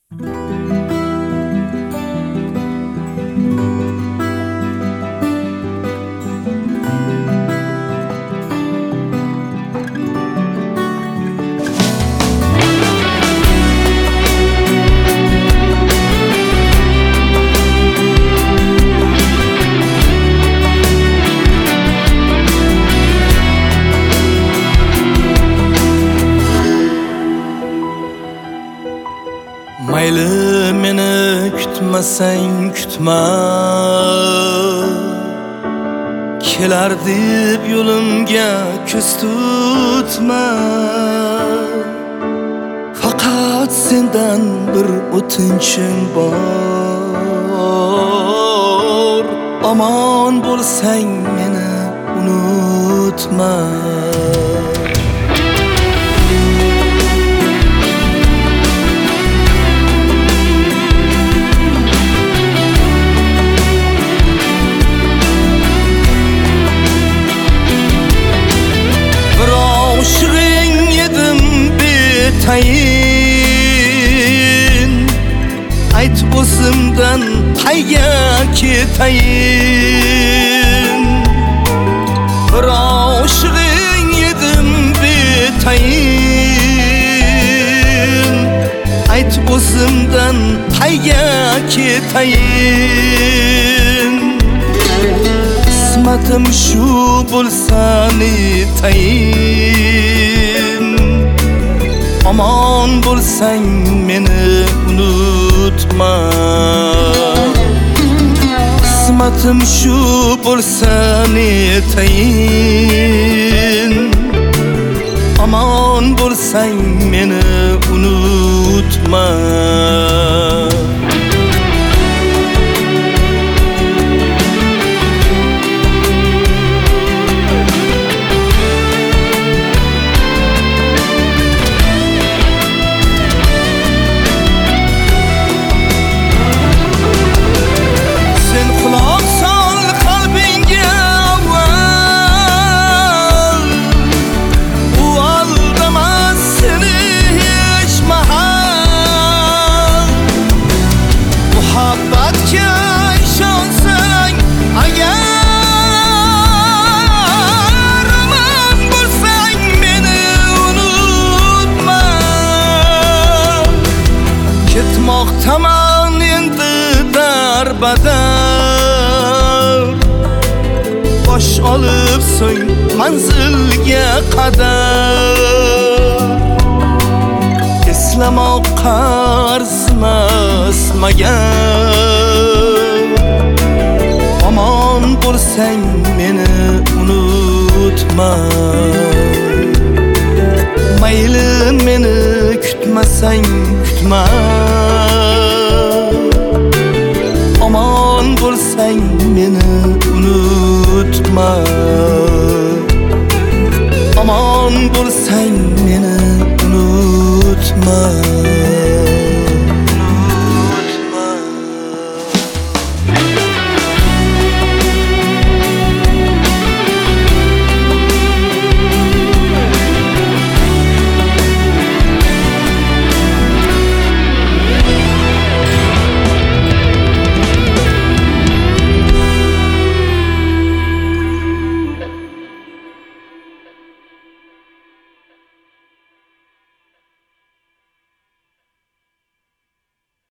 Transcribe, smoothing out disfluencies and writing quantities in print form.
Mayli meni kutmasang kutma, kelar deb yo'limga ko'z tutma. Faqat sendan bir o'tinchim bor, omon bo'lsang meni unutma. Ayt o'zimdan qayga ketayin. Bir oshiqing edim betayin. Ayt o'zimdan qayga ketayin. Qismatim shu bo'lsa netayin. Aman bo'lsang meni unutma. Qismatim shu bo'lsa netayin. Aman bo'lsang meni unutma. Ketmoqtaman endi darbadar, bosh olib so'ng manzilga qadar. Eslamoqqa arzimas magar. Omon bo'lsang meni unutma. Mayli meni kutmasang kutma. Omon bo'lsang meni unutma. Omon bo'lsang